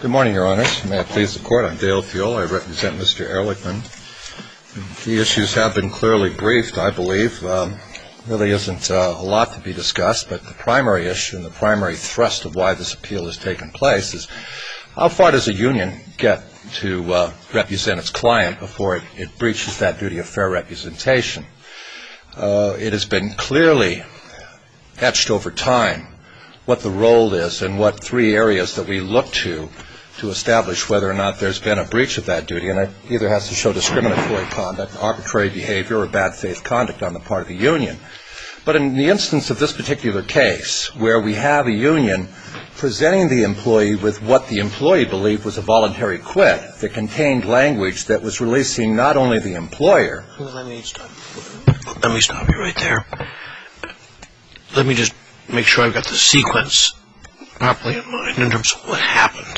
Good morning, Your Honors. May it please the Court, I'm Dale Fuel. I represent Mr. Ehrlichman. The issues have been clearly briefed, I believe. Really isn't a lot to be discussed, but the primary issue and the primary thrust of why this appeal has taken place is how far does a union get to represent its client before it breaches that duty of fair representation? It has been clearly etched over time what the role is and what three areas that we look to establish whether or not there's been a breach of that duty, and it either has to show discriminatory conduct, arbitrary behavior, or bad faith conduct on the part of the union. But in the instance of this particular case, where we have a union presenting the employee with what the employee believed was a voluntary quit that contained language that was releasing not only the employer... Let me stop you right there. Let me just make sure I've got the sequence properly in mind in terms of what happened.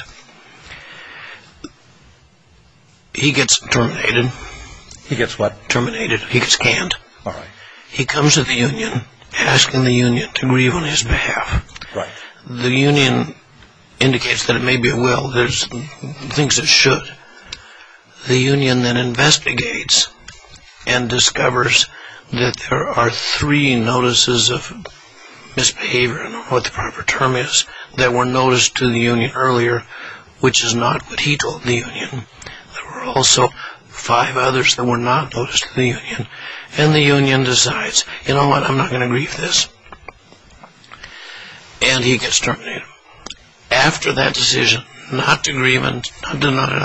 He gets terminated. He gets what? Terminated. He gets canned. All right. He comes to the union, asking the union to grieve on his behalf. Right. The union indicates that it may be a will. There's things it should. The union then investigates and discovers that there are 3 notices of misbehavior, I don't know what the proper term is, that were noticed to the union earlier, which is not what he told the union. There were also 5 others that were not noticed to the union. And the union decides, you know what, I'm not going to grieve this. And he gets terminated. After that decision, not to grieve and at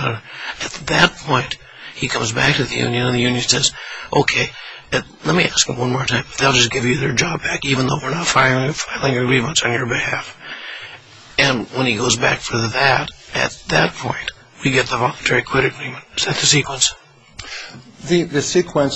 that point, he comes back to the union and the union says, okay, let me ask them one more time if they'll just give you their job back even though we're not filing a grievance on your behalf. And when he goes back for that, at that point, we get the voluntary quit agreement. Is that the sequence? The sequence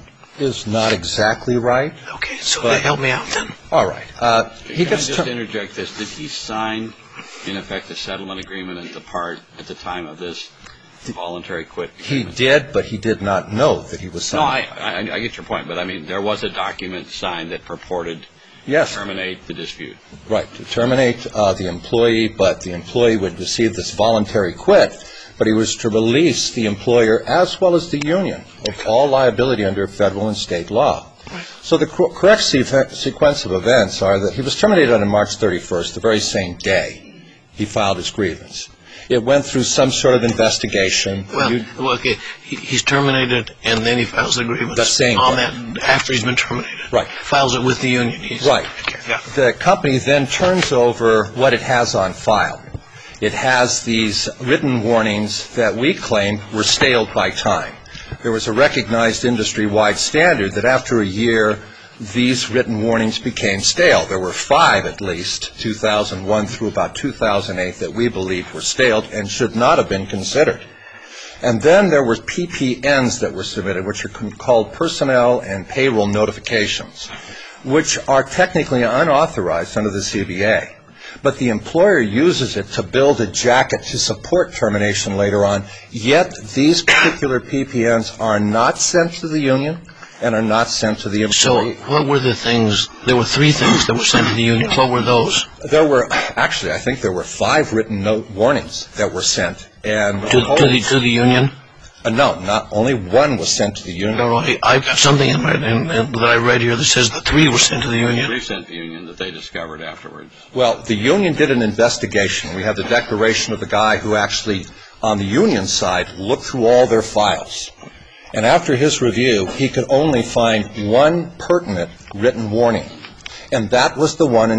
is not exactly right. Okay, so help me out then. All right. Can I just interject this? Did he sign, in effect, a settlement agreement and depart at the time of this voluntary quit agreement? He did, but he did not know that he was signing. No, I get your point, but I mean, there was a document signed that purported to terminate the dispute. Right, to terminate the employee, but the employee would receive this voluntary quit, but he was to release the employer as well as the union of all liability under federal and state law. So the correct sequence of events are that he was terminated on March 31st, the very same day he filed his grievance. It went through some sort of investigation. Well, okay, he's terminated and then he files the grievance. The same on that after he's been terminated. Right. Files it with the union. Right. Okay, yeah. The company then turns over what it has on file. It has these written warnings that we claim were staled by time. There was a recognized industry-wide standard that after a year, these written warnings became stale. There were 5 at least, 2001 through about 2008, that we believe were staled and should not have been considered. And then there were PPNs that were submitted, which are called personnel and payroll notifications, which are technically unauthorized under the CBA. But the employer uses it to build a jacket to support termination later on, yet these particular PPNs are not sent to the union and are not sent to the employee. So what were the things? There were 3 things that were sent to the union. What were those? There were, actually, I think there were 5 written warnings that were sent. And to the union? No, not only 1 was sent to the union. No, I've got something in that I read here that says the 3 were sent to the union. 3 sent to the union that they discovered afterwards. Well, the union did an investigation. We have the declaration of the guy who actually, on the union side, looked through all their files. And after his review, he could only find 1 pertinent written warning. And that was the one in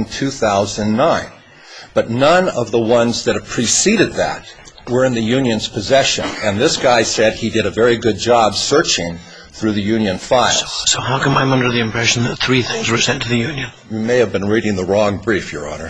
2009. But none of the ones that have preceded that were in the union's possession. And this guy said he did a very good job searching through the union files. So how come I'm under the impression that 3 things were sent to the union? You may have been reading the wrong brief, Your Honor.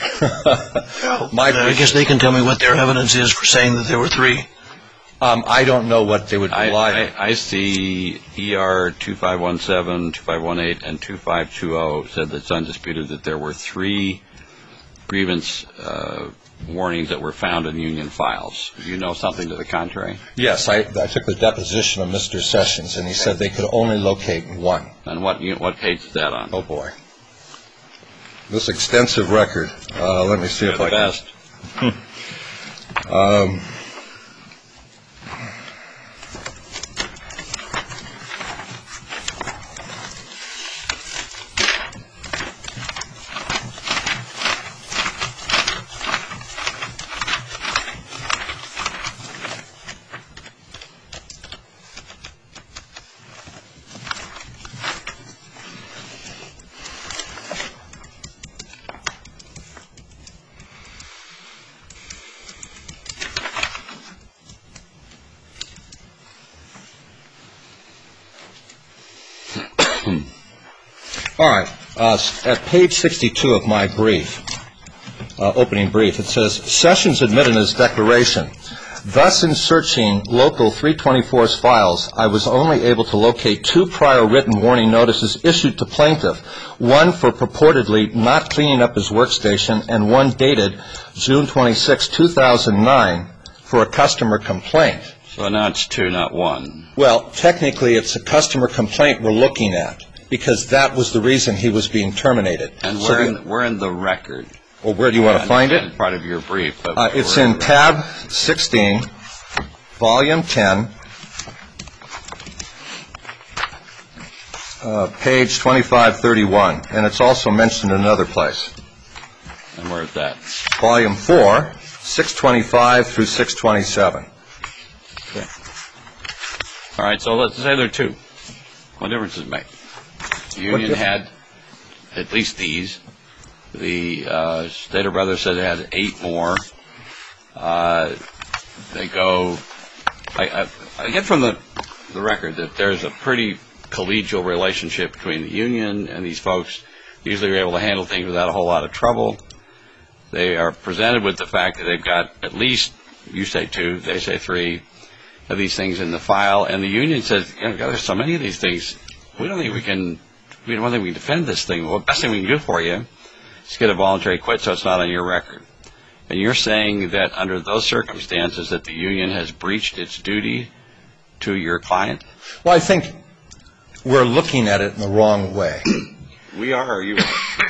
I guess they can tell me what their evidence is for saying that there were 3. I don't know what they would rely on. I see ER 2517, 2518, and 2520 said that it's undisputed that there were 3 grievance warnings that were found in union files. Do you know something to the contrary? Yes, I took the deposition of Mr. Sessions, and he said they could only locate 1. And what page is that on? Oh, boy. This extensive record. Let me see if I can. All right. At page 62 of my brief, opening brief, it says, Sessions admitted in his declaration, thus in searching Local 324's files, I was only able to locate 2 prior written warning notices issued to plaintiff, one for purportedly not cleaning up his workstation and one dated June 26, 2009 for a customer complaint. So now it's 2, not 1. Well, technically it's a customer complaint we're looking at, because that was the reason he was being terminated. And we're in the record. Well, where do you want to find it? Part of your brief. But it's in tab 16, volume 10, page 2531, and it's also mentioned in another place. And where is that? Volume 4, 625 through 627. Okay. All right, so let's say there are 2. What difference does it make? The union had at least these. The Stater Brothers said they had 8 more. They go. I get from the record that there's a pretty collegial relationship between the union and these folks. Usually they're able to handle things without a whole lot of trouble. They are presented with the fact that they've got at least, you say 2, they say 3 of these things in the file, and the union says, God, there's so many of these things. We don't think we can defend this thing. Well, the best thing we can do for you is get a voluntary quit so it's not on your record. And you're saying that under those circumstances that the union has breached its duty to your client? Well, I think we're looking at it in the wrong way. We are, or you are?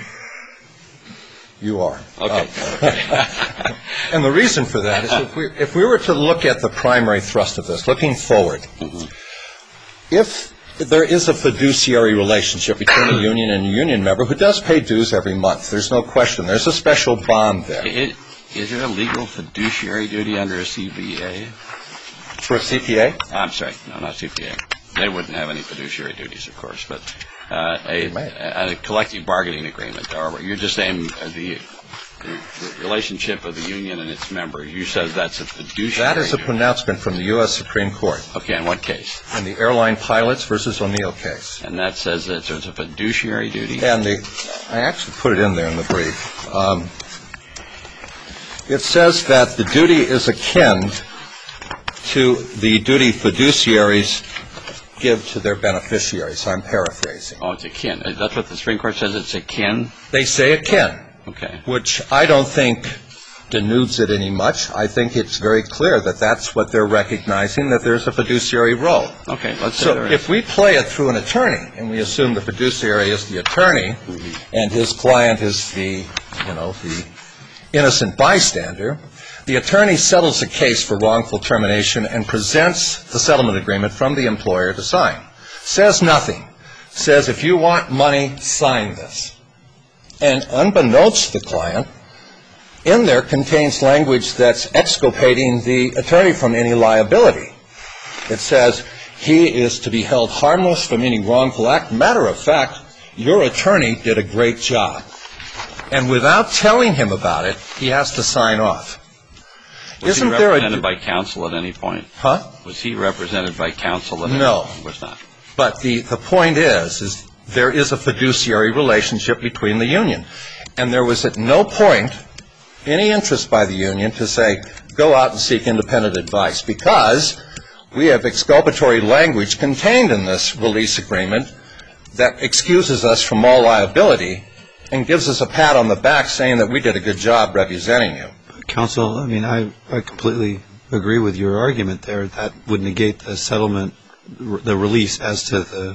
You are. Okay. And the reason for that is if we were to look at the primary thrust of this, looking forward, if there is a fiduciary relationship between a union and a union member who does pay dues every month, there's no question. There's a special bond there. Is there a legal fiduciary duty under a CPA? For a CPA? I'm sorry, no, not CPA. They wouldn't have any fiduciary duties, of course, but a collective bargaining agreement. Or you're just saying the relationship of the union and its members. You said that's a fiduciary. That is a pronouncement from the U.S. Supreme Court. Okay, in what case? In the Airline Pilots versus O'Neill case. And that says that it's a fiduciary duty? And I actually put it in there in the brief. It says that the duty is akin to the duty fiduciaries give to their beneficiaries. I'm paraphrasing. Oh, it's akin. That's what the Supreme Court says, it's akin? They say akin. Okay. Which I don't think denudes it any much. I think it's very clear that that's what they're recognizing, that there's a fiduciary role. Okay, let's say So if we play it through an attorney, and we assume the fiduciary is the attorney, and his client is the innocent bystander, the attorney settles a case for wrongful termination and presents the settlement agreement from the employer to sign. Says nothing. Says, if you want money, sign this. And unbeknownst to the client, in there contains language that's exculpating the attorney from any liability. It says he is to be held harmless from any wrongful act. Matter of fact, your attorney did a great job. And without telling him about it, he has to sign off. Was he represented by counsel at any point? Huh? Was he represented by counsel at any point? No. He was not. But the point is there is a fiduciary relationship between the union. And there was at no point any interest by the union to say, go out and seek independent advice, because we have exculpatory language contained in this release agreement that excuses us from all liability and gives us a pat on the back saying that we did a good job representing you. Counsel, I mean, I completely agree with your argument there. That would negate the settlement, the release as to the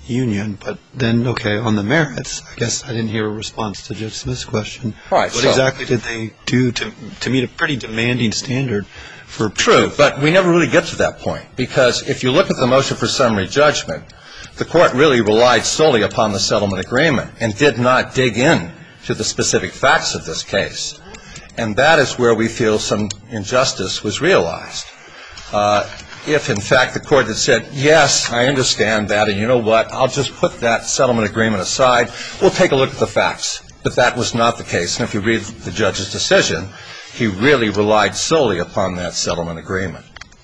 union, but then, okay, on the merits, I guess I didn't hear a response to Judge Smith's question. All right, What so- exactly did they do to meet a pretty demanding standard for... True, but we never really get to that point, because if you look at the motion for summary judgment, the court really relied solely upon the settlement agreement and did not dig in to the specific facts of this case. And that is where we feel some injustice was realized. If, in fact, the court had said, yes, I understand that, and you know what, I'll just put that settlement agreement aside, we'll take a look at the facts. But that was not the case. And if you read the judge's decision, he really relied solely upon that settlement agreement.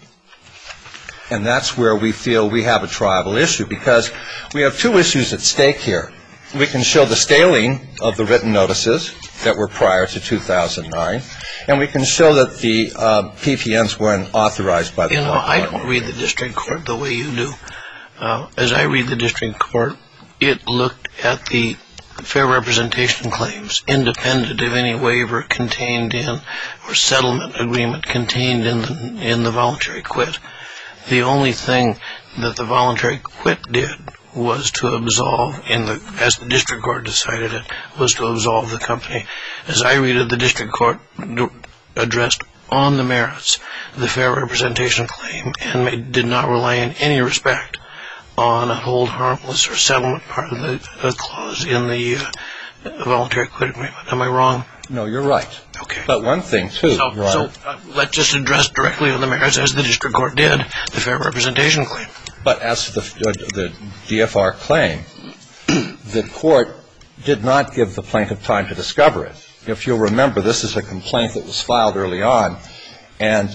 And that's where we feel we have a triable issue, because we have two issues at stake here. We can show the scaling of the written notices that were prior to 2009, and we can show that the PPNs weren't authorized by the court. I don't read the district court the way you do. As I read the district court, it looked at the fair representation claims, independent of any waiver contained in or settlement agreement contained in the voluntary quit. The only thing that the voluntary quit did was to absolve, as the district court decided it, was to absolve the company. As I read it, the district court addressed on the merits the fair representation claim and did not rely in any respect on a hold harmless or settlement part of the clause in the voluntary quit agreement. Am I wrong? No, you're right. Okay. But one thing, too, Your Honor. So let's just address directly on the merits, as the district court did, the fair representation claim. But as to the DFR claim, the court did not give the plaintiff time to discover it. If you'll remember, this is a complaint that was filed early on, and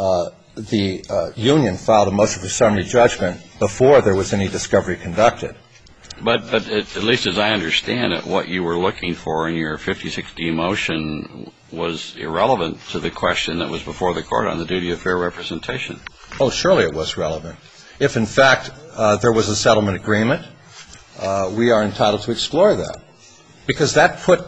the union filed a motion for summary judgment before there was any discovery conducted. But at least as I understand it, what you were looking for in your 56D motion was irrelevant to the question that was before the court on the duty of fair representation. Oh, surely it was relevant. If, in fact, there was a settlement agreement, we are entitled to explore that. Because that put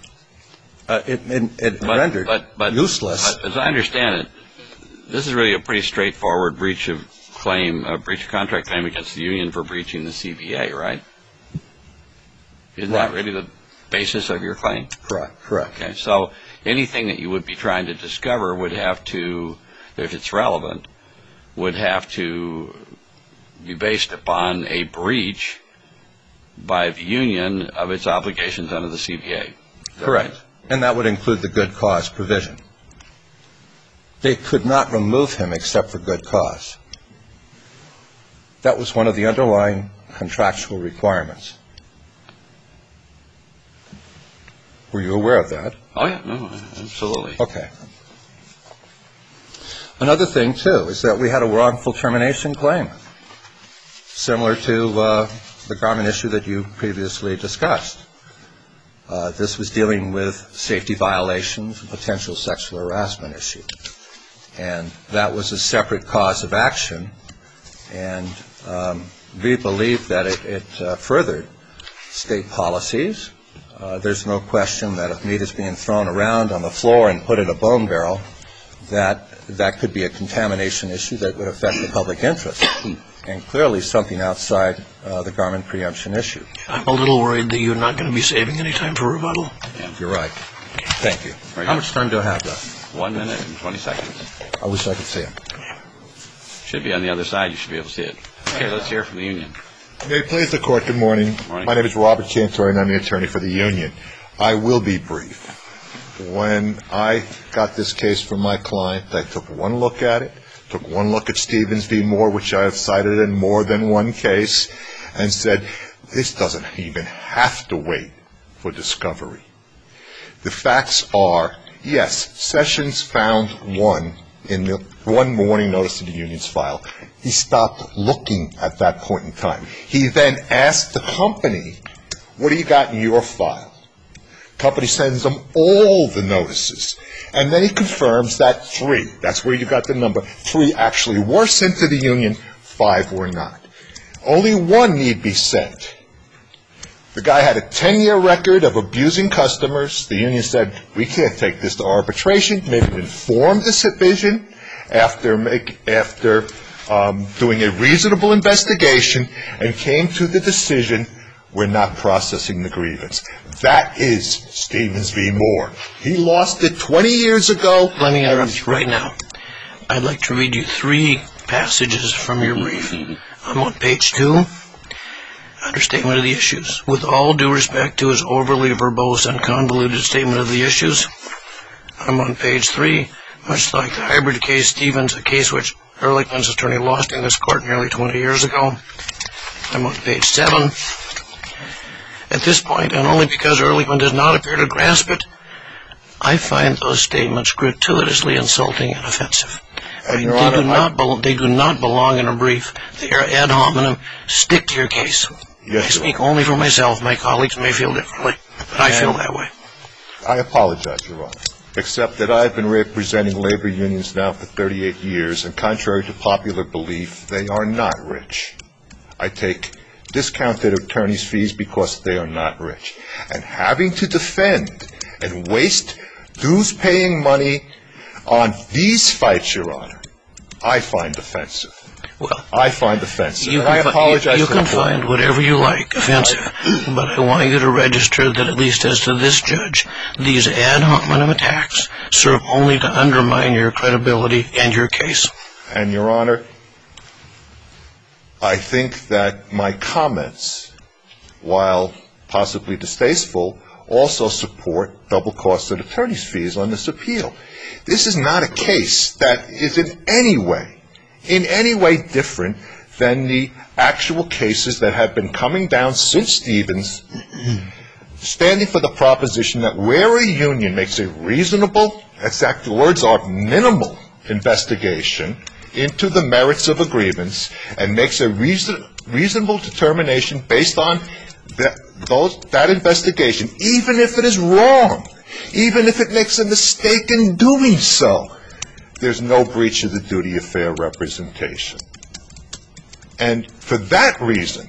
it rendered useless. But as I understand it, this is really a pretty straightforward breach of contract claim against the union for breaching the CBA, right? Isn't that really the basis of your claim? Correct. Okay, so anything that you would be trying to discover would have to, if it's relevant, would have to be based upon a breach by the union of its obligations under the CBA. Correct. Right? And that would include the good cause provision. They could not remove him except for good cause. That was one of the underlying contractual requirements. Were you aware of that? Oh, yeah. No, absolutely. Okay. Another thing, too, is that we had a wrongful termination claim, similar to the Garmin issue that you previously discussed. This was dealing with safety violations and potential sexual harassment issue. And that was a separate cause of action. And we believe that it furthered state policies. There's no question that if meat is being thrown around on the floor and put in a bone barrel, that could be a contamination issue that would affect the public interest. And clearly something outside the Garmin preemption issue. I'm a little worried that you're not going to be saving any time for rebuttal. Yeah. You're right. Thank you. How much time do I have left? 1 minute and 20 seconds. I wish I could see it. Should be on the other side. You should be able to see it. Okay, let's hear from the union. May it please the Court, good morning. Morning. My name is Robert Cantor, and I'm the attorney for the union. I will be brief. When I got this case from my client, I took one look at it, took one look at Stevens v. Moore, which I have cited in more than one case, and said, this doesn't even have to wait for discovery. The facts are, yes, Sessions found one in the one warning notice in the union's file. He stopped looking at that point in time. He then asked the company, what do you got in your file? Company sends them all the notices. And then he confirms that 3, that's where you got the number, 3 actually were sent to the union, 5 were not. Only 1 need be sent. The guy had a 10-year record of abusing customers. The union said, we can't take this to arbitration. Maybe inform the division after doing a reasonable investigation and came to the decision, we're not processing the grievance. That is Stevens v. Moore. He lost it 20 years ago. Let me interrupt you right now. I'd like to read you 3 passages from your brief. I'm on page 2, understatement of the issues. With all due respect to his overly verbose and convoluted statement of the issues, I'm on page 3, much like the hybrid case, Stevens, a case which Ehrlichman's attorney lost in this court nearly 20 years ago. I'm on page 7. At this point, and only because Ehrlichman does not appear to grasp it, I find those statements gratuitously insulting and offensive. And They Your Honor, do not belong in a brief. They are ad hominem. Stick to your case. Yes, I speak Your Honor. only for myself. My colleagues may feel differently, but I feel that way. I apologize, Your Honor, except that I've been representing labor unions now for 38 years, and contrary to popular belief, they are not rich. I take discounted attorney's fees because they are not rich. And having to defend and waste dues-paying money on these fights, Your Honor, I find offensive. Well, I find offensive. you And I apologize you to the can court. find whatever you like offensive, but I want you to register that at least as to this judge, these ad hominem attacks serve only to undermine your credibility and your case. And, Your Honor, I think that my comments, while possibly distasteful, also support double costed attorney's fees on this appeal. This is not a case that is in any way different than the actual cases that have been coming down since Stevens, standing for the proposition that where a union makes a reasonable, exact words are minimal, investigation into the merits of a grievance and makes a reasonable determination based on that investigation, even if it is wrong, even if it makes a mistake in doing so, there's no breach of the duty of fair representation. And for that reason,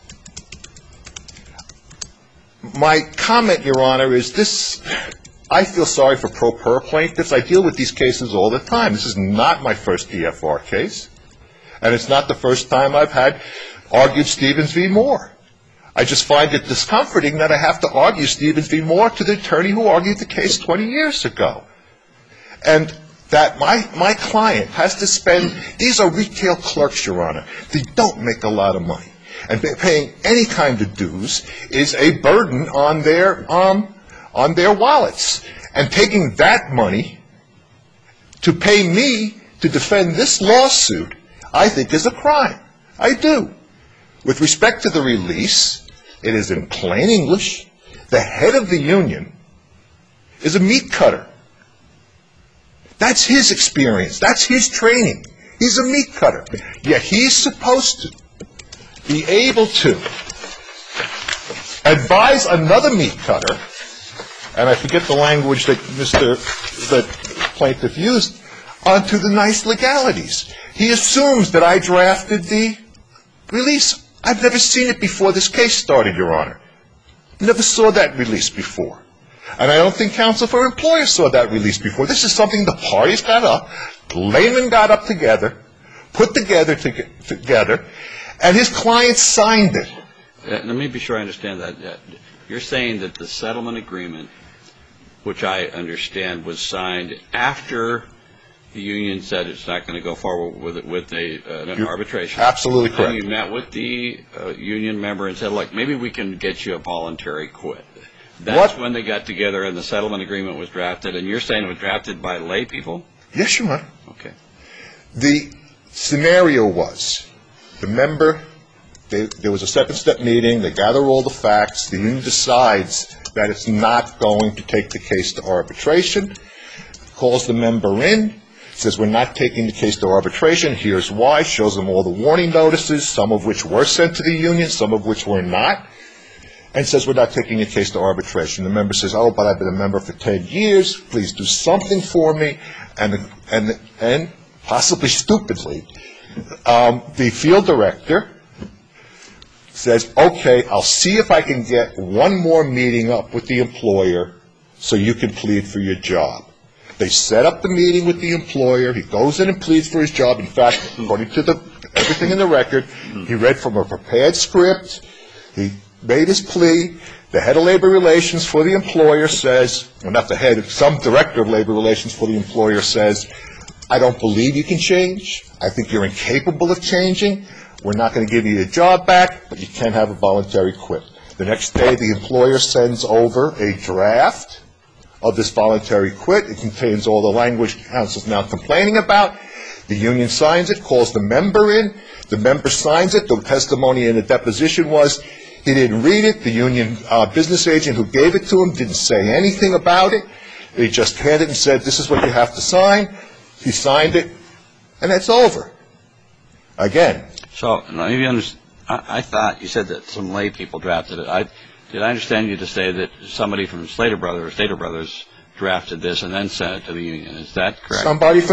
my comment, Your Honor, is this: I feel sorry for pro per plaintiffs. I deal with these cases all the time. This is not my first DFR case, and it's not the first time I've argued Stevens v. Moore. I just find it discomforting that I have to argue Stevens v. Moore to the attorney who argued the case 20 years ago. And that my client has to spend, these are retail clerks, Your Honor. They don't make a lot of money. And paying any kind of dues is a burden on their wallets. And taking that money to pay me to defend this lawsuit, I think is a crime. I do. With respect to the release, it is in plain English. The head of the union is a meat cutter. That's his experience. That's his training. He's a meat cutter. Yet he's supposed to be able to advise another meat cutter, and I forget the language that the plaintiff used, onto the nice legalities. He assumes that I drafted the release. I've never seen it before this case started, Your Honor. Never saw that release before. And I don't think counsel for employers saw that release before. This is something the parties got up, laymen got up together, put together, and his client signed it. Let me be sure I understand that. You're saying that the settlement agreement, which I understand was signed after the union said it's not going to go forward with an arbitration. Absolutely correct. And you met with the union member and said, look, maybe we can get you a voluntary quit. That's when they got together and the settlement agreement was drafted. And you're saying it was drafted by lay people? Yes, Your Honor. Okay. The scenario was the member, there was a second-step meeting, they gather all the facts, the union decides that it's not going to take the case to arbitration, calls the member in, says we're not taking the case to arbitration, here's why, shows them all the warning notices, some of which were sent to the union, some of which were not, and says we're not taking a case to arbitration. The member says, oh, but I've been a member for 10 years, please do something for me, and possibly stupidly, the field director says, okay, I'll see if I can get one more meeting up with the employer so you can plead for your job. They set up the meeting with the employer. He goes in and pleads for his job. In fact, according to everything in the record, he read from a prepared script. He made his plea. The head of labor relations for the employer says, well, not the head, some director of labor relations for the employer says, I don't believe you can change. I think you're incapable of changing. We're not going to give you your job back, but you can have a voluntary quit. The next day, the employer sends over a draft of this voluntary quit. It contains all the language counsel's now complaining about. The union signs it, calls the member in. The member signs it. The testimony in the deposition was he didn't read it. The union business agent who gave it to him didn't say anything about it. He just handed it and said, this is what you have to sign. He signed it, and it's over. Again. So maybe I thought you said that some lay people drafted it. Did I understand you to say that somebody from Stater Brothers drafted this and then sent it to the union? Is that correct?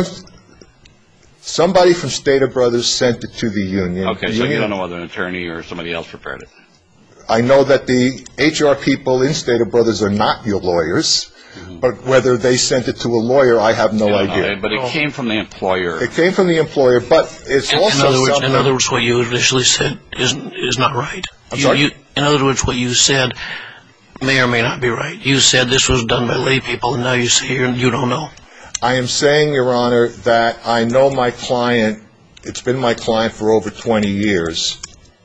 Somebody from Stater Brothers sent it to the union. Okay, so you don't know whether an attorney or somebody else prepared it. I know that the HR people in Stater Brothers are not your lawyers, but whether they sent it to a lawyer, I have no idea. But it came from the employer. It came from the employer, but it's also something. In other words, what you initially said is not right. I'm sorry? In other words, what you said may or may not be right. You said this was done by lay people, and now you say you don't know. I am saying, Your Honor, that I know my client. It's been my client for over 20 years.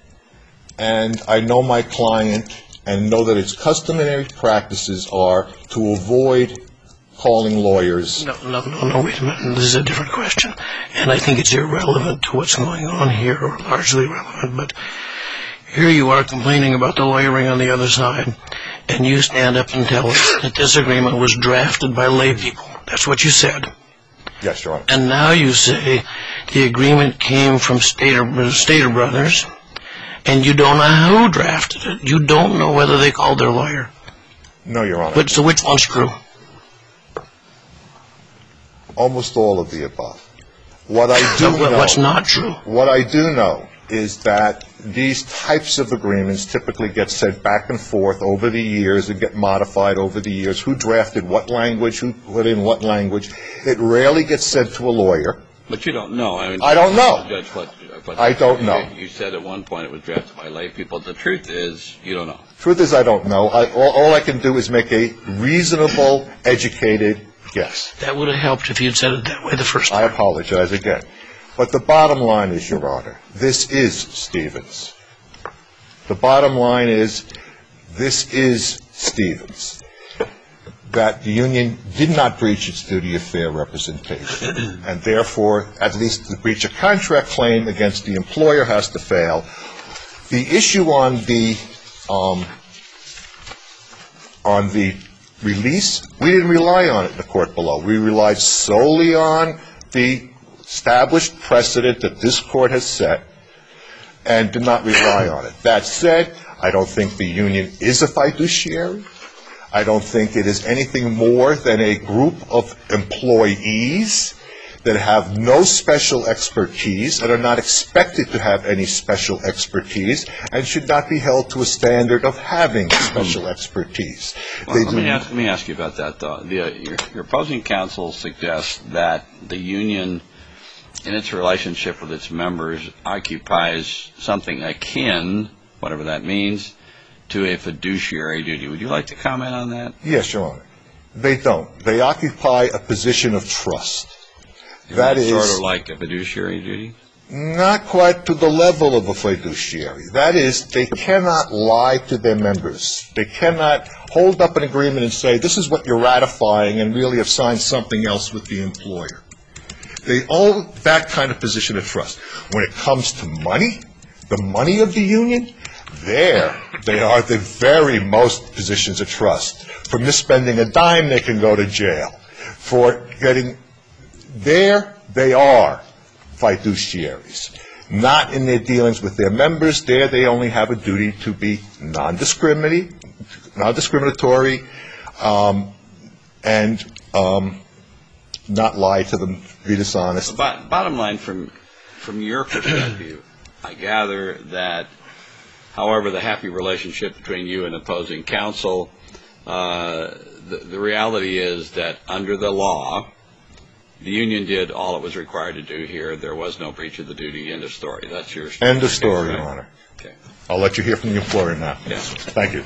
And I know my client and know that its customary practices are to avoid calling lawyers. No, wait a minute. This is a different question. And I think it's irrelevant to what's going on here, or largely relevant. But here you are complaining about the lawyering on the other side, and you stand up and tell us that this agreement was drafted by lay people. That's what you said. Yes, Your Honor. And now you say the agreement came from Stater Brothers, and you don't know who drafted it. You don't know whether they called their lawyer. No, Your Honor. So which one's true? Almost all of the above. What I do know. What's not true? What I do know is that these types of agreements typically get sent back and forth over the years and get modified over the years. Who drafted what language? Who put in what language? It rarely gets sent to a lawyer. But you don't know. I don't know. I don't know. You said at one point it was drafted by lay people. The truth is you don't know. Truth is I don't know. All I can do is make a reasonable, educated guess. That would have helped if you'd said it that way the first time. I apologize again. But the bottom line is, Your Honor, this is Stevens. The bottom line is this is Stevens. That the union did not breach its duty of fair representation, and therefore, at least the breach of contract claim against the employer has to fail. The issue on the release, we didn't rely on it in the court below. We relied solely on the established precedent that this court has set and did not rely on it. That said, I don't think the union is a fiduciary. I don't think it is anything more than a group of employees that have no special expertise and are not expected to have any special expertise and should not be held to a standard of having special expertise. Well, let me ask you about that, though. Your opposing counsel suggests that the union, in its relationship with its members, occupies something akin, whatever that means, to a fiduciary duty. Would you like to comment on that? Yes, Your Honor. They don't. They occupy a position of trust. That is sort of like a fiduciary duty? Not quite to the level of a fiduciary. That is, they cannot lie to their members. They cannot hold up an agreement and say, this is what you're ratifying, and really have signed something else with the employer. They own that kind of position of trust. When it comes to money, the money of the union, there they are the very most positions of trust. For misspending a dime, they can go to jail. For getting there, they are fiduciaries. Not in their dealings with their members. There they only have a duty to be non-discriminatory, and not lie to them, be dishonest. Bottom line, from your perspective, I gather that, however, the happy relationship between you and opposing counsel, The reality is that under the law, the union did all it was required to do here. There was no breach of the duty. End of story. That's your story. End of story, Your Honor. Okay. I'll let you hear from the employer now. Yes. Thank you.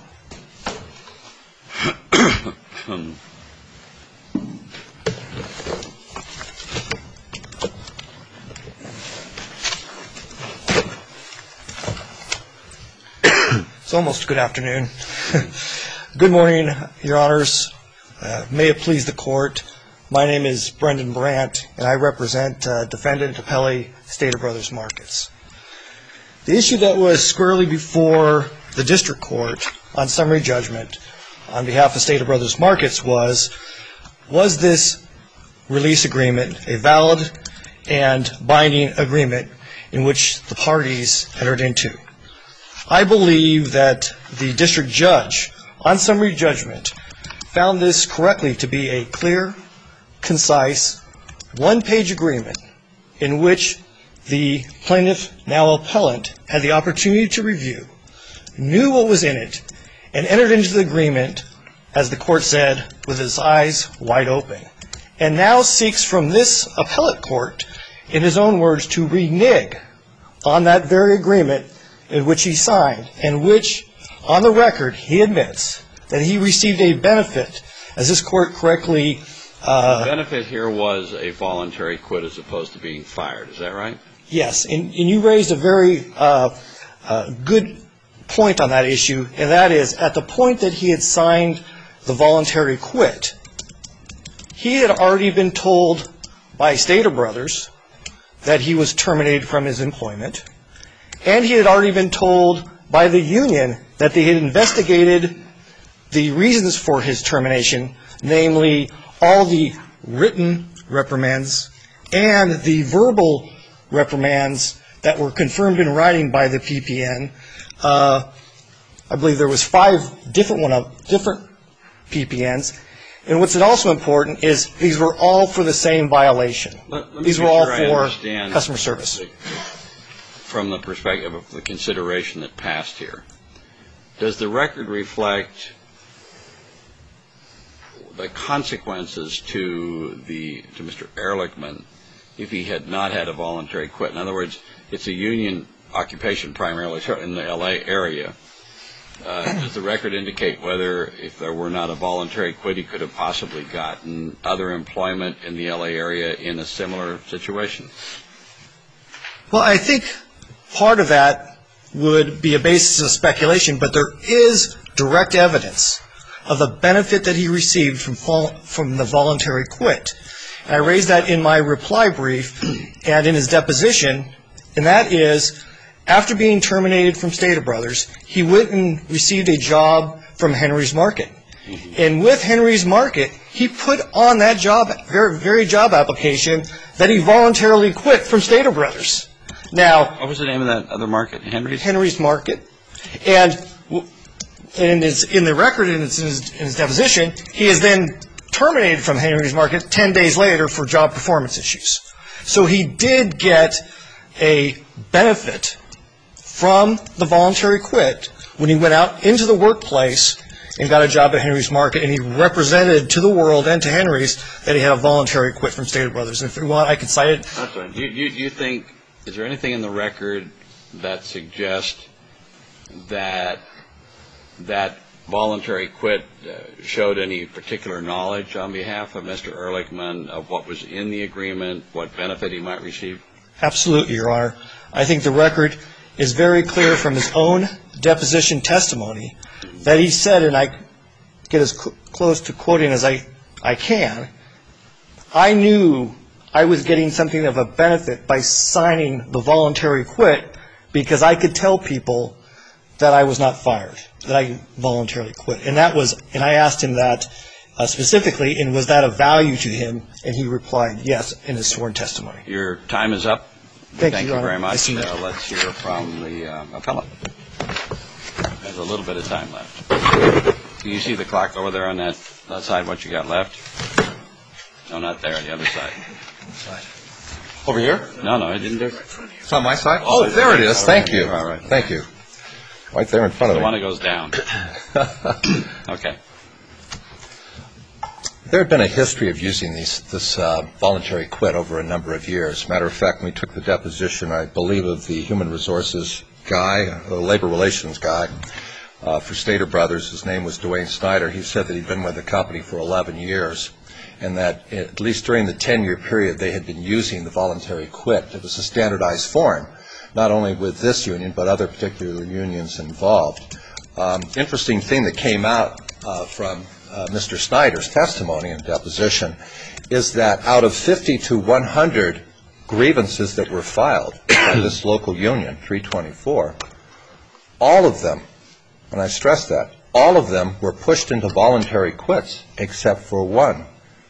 It's almost good afternoon. Good morning, Your Honors. May it please the Court. My name is Brendan Brandt, and I represent Defendant Appellee Stater Brothers Markets. The issue that was squarely before the District Court on summary judgment on behalf of Stater Brothers Markets was this release agreement a valid and binding agreement in which the parties entered into? I believe that the district judge on summary judgment found this correctly to be a clear, concise, one-page agreement in which the plaintiff, now appellant, had the opportunity to review, knew what was in it, and entered into the agreement, as the court said, with his eyes wide open, and now seeks from this appellate court, in his own words, to renege on that very agreement in which he signed, and which, on the record, he admits that he received a benefit, as this court correctly... The benefit here was a voluntary quit as opposed to being fired. Is that right? Yes, and you raised a very good point on that issue, and that is, at the point that he had signed the voluntary quit, he had already been told by Stater Brothers that he was terminated from his employment, and he had already been told by the union that they had investigated the reasons for his termination, namely all the written reprimands and the verbal reprimands that were confirmed in writing by the PPN. I believe there was 5 different PPNs. And what's also important is these were all for the same violation. These were all for customer service. From the perspective of the consideration that passed here, does the record reflect the consequences to Mr. Ehrlichman if he had not had a voluntary quit? In other words, it's a union occupation primarily in the L.A. area. Does the record indicate whether, if there were not a voluntary quit, he could have possibly gotten other employment in the L.A. area in a similar situation? Well, I think part of that would be a basis of speculation, but there is direct evidence of the benefit that he received from the voluntary quit. And I raised that in my reply brief and in his deposition, and that is, after being terminated from Stater Brothers, he went and received a job from Henry's Market. And with Henry's Market, he put on that job, very job application, that he voluntarily quit from Stater Brothers. Now, what was the name of that other market? Henry's Market. And it's in the record, and it's in his deposition, he is then terminated from Henry's Market 10 days later for job performance issues. So he did get a benefit from the voluntary quit when he went out into the workplace and got a job at Henry's Market, and he represented to the world and to Henry's that he had a voluntary quit from Stater Brothers. And if you want, I can cite it. That's right. Do you think, is there anything in the record that suggests that that voluntary quit showed any particular knowledge on behalf of Mr. Ehrlichman of what was in the agreement, what benefit he might receive? Absolutely, Your Honor. I think the record is very clear from his own deposition testimony that he said, and I get as close to quoting as I can, I knew I was getting something of a benefit by signing the voluntary quit because I could tell people that I was not fired, that I voluntarily quit. And I asked him that specifically, and was that of value to him? And he replied yes in his sworn testimony. Your time is up. Thank you, very Your Honor. much. Let's hear from the appellant. There's a little bit of time left. Do you see the clock over there on that side, what you got left? No, not there, the other side. Over here? No, I didn't do it. It's on my side? Oh, there it is. Thank you. All right. Thank you. Right there in front of The me. one that goes down. Okay. There had been a history of using this voluntary quit over a number of years. Matter of fact, when we took the deposition, I believe, of the human resources guy, the labor relations guy, for Stater Brothers, his name was Dwayne Snyder. He said that he'd been with the company for 11 years, and that at least during the 10-year period, they had been using the voluntary quit. It was a standardized form, not only with this union, but other particular unions involved. Interesting thing that came out from Mr. Snyder's testimony and deposition is that out of 50 to 100 grievances that were filed by this local union, 324, all of them, and I stress that, all of them were pushed into voluntary quits except for one.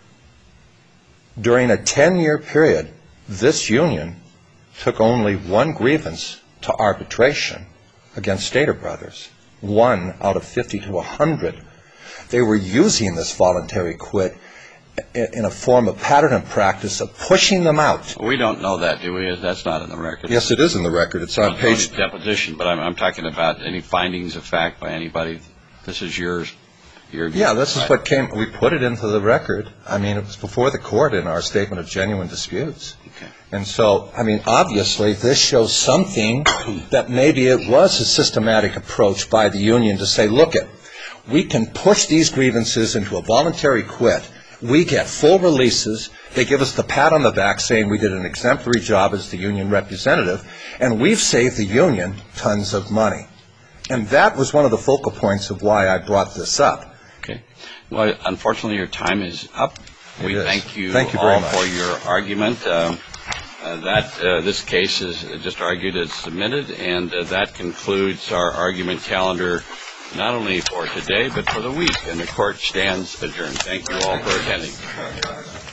During a 10-year period, this union took only one grievance to arbitration against Stater Brothers, one out of 50 to 100. They were using this voluntary quit in a form of pattern and practice of pushing them out. We don't know that, do we? That's not in the record. Yes, it is in the record. It's on page... deposition, but I'm talking about any findings of fact by anybody. This is your view. Yeah, this is what came... We put it into the record. I mean, it was before the court in our statement of genuine disputes. Okay. And so, I mean, obviously, this shows something that maybe it was a systematic approach by the union to say, look it, we can push these grievances into a voluntary quit. We get full releases. They give us the pat on the back saying we did an exemplary job as the union representative, and we've saved the union tons of money. And that was one of the focal points of why I brought this up. Okay. Well, unfortunately, your time is up. We thank you very all much for your argument. This case is just argued as submitted, and that concludes our argument calendar not only for today but for the week. And the court stands adjourned. Thank you all for attending.